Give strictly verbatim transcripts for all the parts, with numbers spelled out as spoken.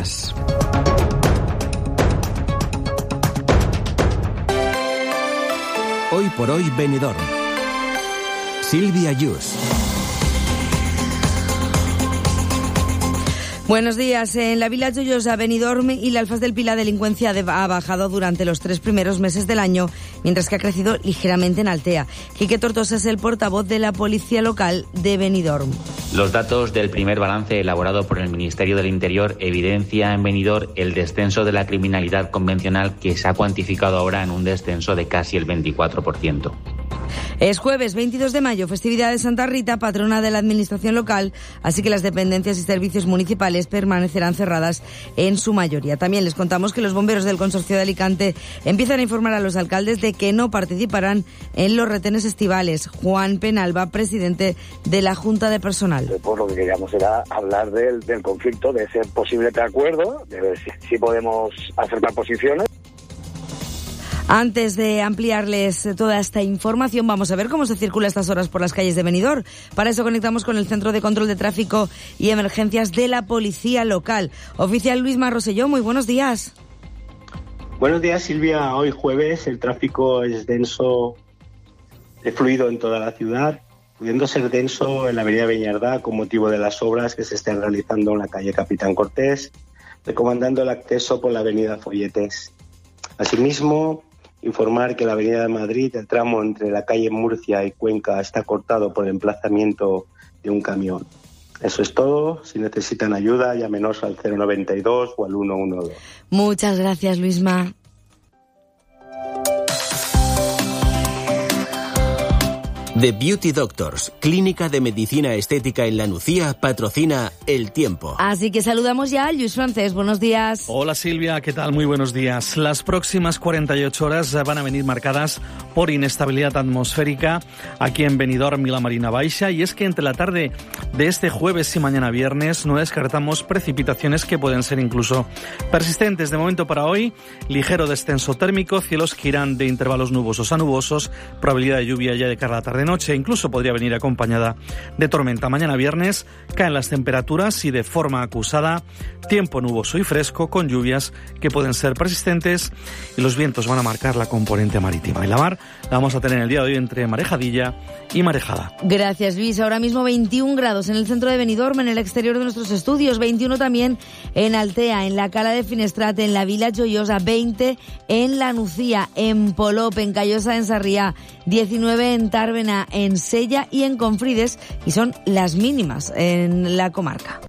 noticias. Hoy por hoy Benidorm. Silvia Yus. Buenos días. En la Vila Joiosa, Benidorm y la Alfaz del Pi la delincuencia ha bajado durante los tres primeros meses del año, mientras que ha crecido ligeramente en Altea. Quique Tortosa es el portavoz de la Policía Local de Benidorm. Los datos del primer balance elaborado por el Ministerio del Interior evidencia en Benidorm el descenso de la criminalidad convencional, que se ha cuantificado ahora en un descenso de casi el veinticuatro por ciento. Es jueves veintidós de mayo, festividad de Santa Rita, patrona de la Administración local, así que las dependencias y servicios municipales permanecerán cerradas en su mayoría. También les contamos que los bomberos del Consorcio de Alicante empiezan a informar a los alcaldes de que no participarán en los retenes estivales. Juan Penalba, presidente de la Junta de Personal. Pues lo que queríamos era hablar del, del conflicto, de ese posible acuerdo, de ver si, si podemos acercar posiciones. Antes de ampliarles toda esta información, vamos a ver cómo se circula a estas horas por las calles de Benidorm. Para eso conectamos con el Centro de Control de Tráfico y Emergencias de la Policía Local. Oficial Luisma Rosselló, muy buenos días. Buenos días, Silvia. Hoy jueves el tráfico es denso, es fluido en toda la ciudad, pudiendo ser denso en la avenida Beñardá con motivo de las obras que se están realizando en la calle Capitán Cortés, recomendando el acceso por la avenida Folletes. Asimismo, informar que la avenida de Madrid, el tramo entre la calle Murcia y Cuenca, está cortado por el emplazamiento de un camión. Eso es todo. Si necesitan ayuda, llámenos al cero noventa y dos o al ciento doce. Muchas gracias, Luisma. The Beauty Doctors, clínica de medicina estética en La Nucía, patrocina El Tiempo. Así que saludamos ya a Lluís Francés. Buenos días. Hola Silvia, ¿qué tal? Muy buenos días. Las próximas cuarenta y ocho horas van a venir marcadas por inestabilidad atmosférica aquí en Benidorm y la Marina Baixa, y es que entre la tarde de este jueves y mañana viernes no descartamos precipitaciones que pueden ser incluso persistentes. De momento para hoy, ligero descenso térmico, cielos que irán de intervalos nubosos a nubosos, probabilidad de lluvia ya de cara a la tarde noche, incluso podría venir acompañada de tormenta. Mañana viernes caen las temperaturas y de forma acusada, tiempo nuboso y fresco con lluvias que pueden ser persistentes, y los vientos van a marcar la componente marítima. Y la mar la vamos a tener el día de hoy entre marejadilla y marejada. Gracias, Luis. Ahora mismo veintiún grados en el centro de Benidorm, en el exterior de nuestros estudios, veintiuno también en Altea, en la Cala de Finestrat, en la Vila Joiosa, veinte en La Nucía, en Polop, en Callosa, en Sarriá, diecinueve en Tárvena, en Sella y en Confrides, y son las mínimas en la comarca.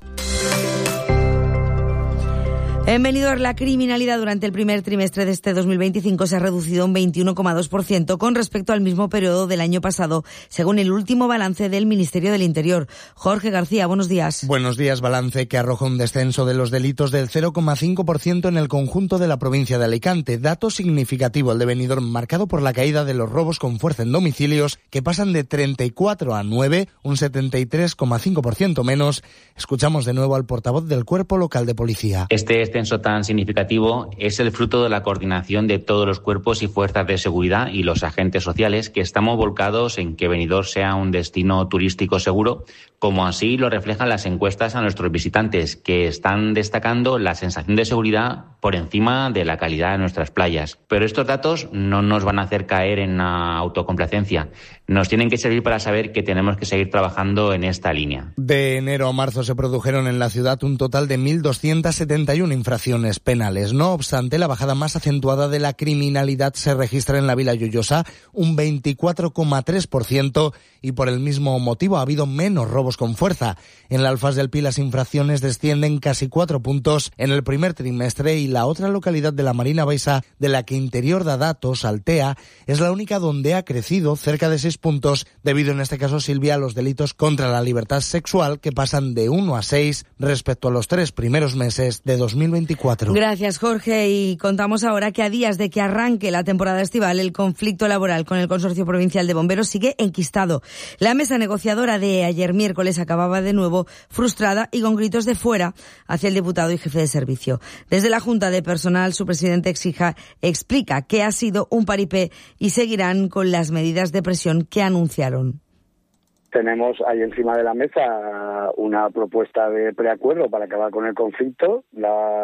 En Benidorm, la criminalidad durante el primer trimestre de este dos mil veinticinco se ha reducido un veintiuno coma dos por ciento con respecto al mismo periodo del año pasado, según el último balance del Ministerio del Interior. Jorge García, buenos días. Buenos días. Balance que arroja un descenso de los delitos del cero coma cinco por ciento en el conjunto de la provincia de Alicante. Dato significativo el de Benidorm, marcado por la caída de los robos con fuerza en domicilios, que pasan de treinta y cuatro a nueve, un setenta y tres coma cinco por ciento menos. Escuchamos de nuevo al portavoz del Cuerpo Local de Policía. Este descenso tan significativo es el fruto de la coordinación de todos los cuerpos y fuerzas de seguridad y los agentes sociales, que estamos volcados en que Benidorm sea un destino turístico seguro, como así lo reflejan las encuestas a nuestros visitantes, que están destacando la sensación de seguridad por encima de la calidad de nuestras playas. Pero estos datos no nos van a hacer caer en la autocomplacencia. Nos tienen que servir para saber que tenemos que seguir trabajando en esta línea. De enero a marzo se produjeron en la ciudad un total de mil doscientas setenta y una infracciones penales. No obstante, la bajada más acentuada de la criminalidad se registra en la Vila Joiosa, un veinticuatro coma tres por ciento, y por el mismo motivo ha habido menos robos con fuerza. En la Alfaz del Pi las infracciones descienden casi cuatro puntos en el primer trimestre, y la otra localidad de la Marina Baixa, de la que Interior da datos, Altea, es la única donde ha crecido cerca de seis puntos, debido en este caso, Silvia, a los delitos contra la libertad sexual, que pasan de uno a seis respecto a los tres primeros meses de dos mil veinticuatro. Gracias, Jorge. Y contamos ahora que a días de que arranque la temporada estival, el conflicto laboral con el Consorcio Provincial de Bomberos sigue enquistado. La mesa negociadora de ayer miércoles acababa de nuevo frustrada y con gritos de fuera hacia el diputado y jefe de servicio. Desde la Junta de Personal, su presidente exija, explica que ha sido un paripé y seguirán con las medidas de presión que anunciaron. Tenemos ahí encima de la mesa una propuesta de preacuerdo para acabar con el conflicto. La